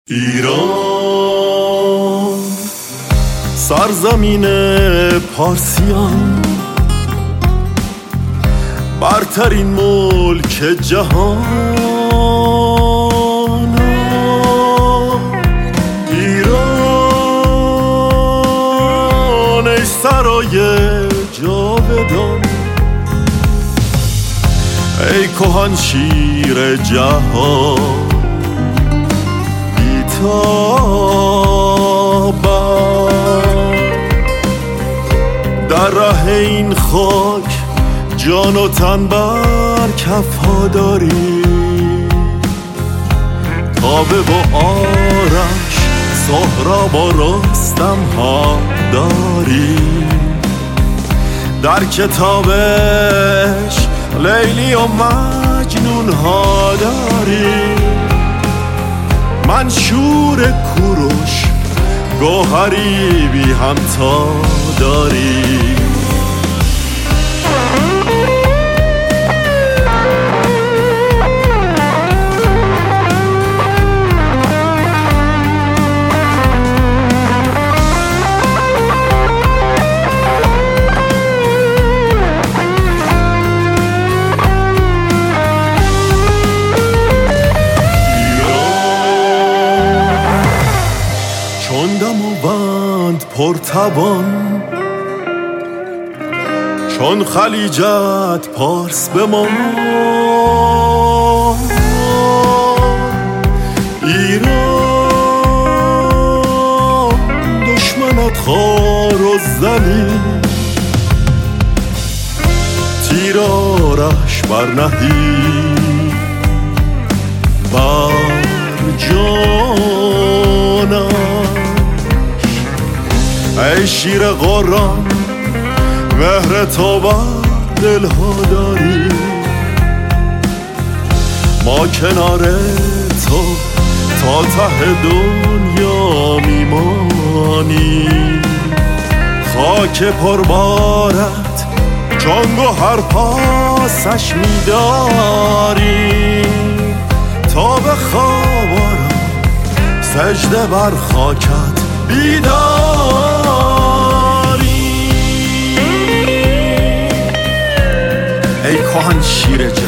ایران سرزمین پارسیان، برترین ملک جهان. ایران ای سرای جاودان، ای کهن شیر جهان، در ره این خاک جان و تن بر کفها داری، تابه و آرش سهراب و رستم ها داری، در کتابش لیلی و مجنون ها داری، منشور کوروش گوهری بی همتا داری. چون دماوند پرتوان، چون خلیجت پارس بمان، ایران دشمنت خوار و ذلیل، تیرارش برنهی بر جانم. ای شیر قرآن مهر تو بر دلها داری، ما کنار تو تا ته دنیا میمانی، خاک پربارت چون گوهر پاسش میداری، تا به خواب آرم سجده بر خاکت بیداری. ای کهن شیر جهان،